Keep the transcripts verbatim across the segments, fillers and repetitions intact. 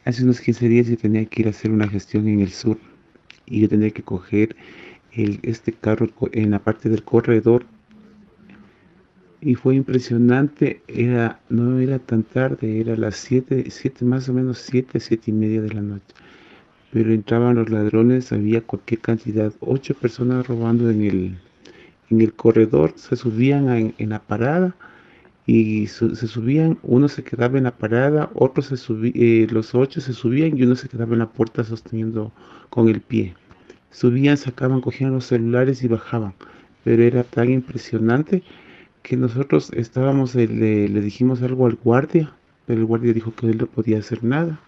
hace unos quince días yo tenía que ir a hacer una gestión en el sur y yo tenía que coger el, este carro co- en la parte del corredor y fue impresionante. Era, no era tan tarde, era las siete siete más o menos siete siete y media de la noche. Pero entraban los ladrones, había cualquier cantidad, ocho personas robando en el, en el corredor, se subían en, en la parada y su- se subían, uno se quedaba en la parada, otros se subí, eh, los ocho se subían y uno se quedaba en la puerta sosteniendo con el pie. Subían, sacaban, cogían los celulares y bajaban. Pero era tan impresionante que nosotros estábamos, eh, le, le dijimos algo al guardia, pero el guardia dijo que él no podía hacer nada.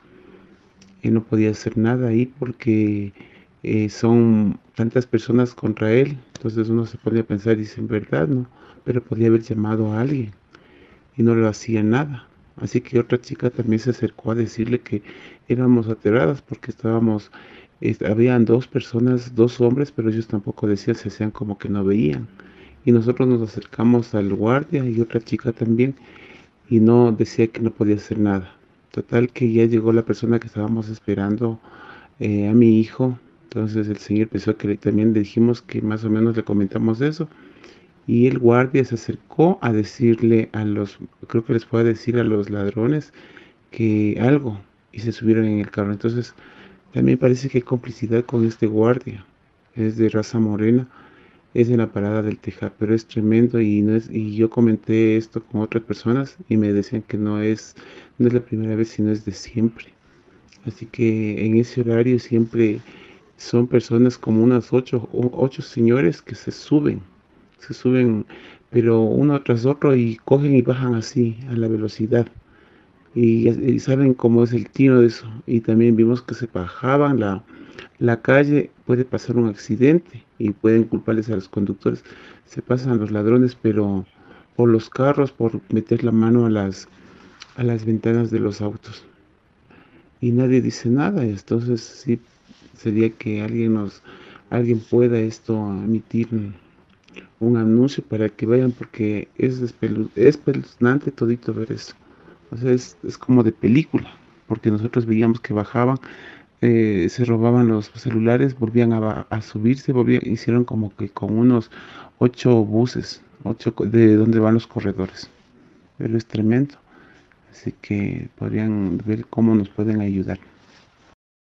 Él no podía hacer nada ahí porque eh, son tantas personas contra él. Entonces uno se pone a pensar y dice, en verdad, ¿no? Pero podía haber llamado a alguien y no le hacía nada. Así que otra chica también se acercó a decirle que éramos aterradas porque estábamos, es- habían dos personas, dos hombres, pero ellos tampoco decían, se hacían como que no veían. Y nosotros nos acercamos al guardia y otra chica también y no decía que no podía hacer nada. Total que ya llegó la persona que estábamos esperando, eh, a mi hijo. Entonces el señor pensó que le- también le dijimos que más o menos le comentamos eso y el guardia se acercó a decirle a los, creo que les fue a decir a los ladrones que algo y se subieron en el carro. Entonces, también parece que hay complicidad con este guardia. Es de raza morena, es en la parada del Teja, pero es tremendo y no es, y yo comenté esto con otras personas y me decían que no es, no es la primera vez, sino es de siempre. Así que en ese horario siempre son personas como unas ocho, o- ocho señores que se suben, se suben, pero uno tras otro y cogen y bajan así a la velocidad. Y, y saben cómo es el tiro de eso. Y también vimos que se bajaban la, la calle, puede pasar un accidente y pueden culparles a los conductores. Se pasan los ladrones, pero por los carros, por meter la mano a las, a las ventanas de los autos y nadie dice nada. Entonces sí sería que alguien nos, alguien pueda esto emitir un, un anuncio para que vayan porque es espelu- espeluznante todito ver eso. O sea, es, es como de película, porque nosotros veíamos que bajaban, eh, se robaban los celulares, volvían a, ba- a subirse, volvían, hicieron como que con unos ocho buses, ocho co- de donde van los corredores. Pero es tremendo. Así que podrían ver cómo nos pueden ayudar.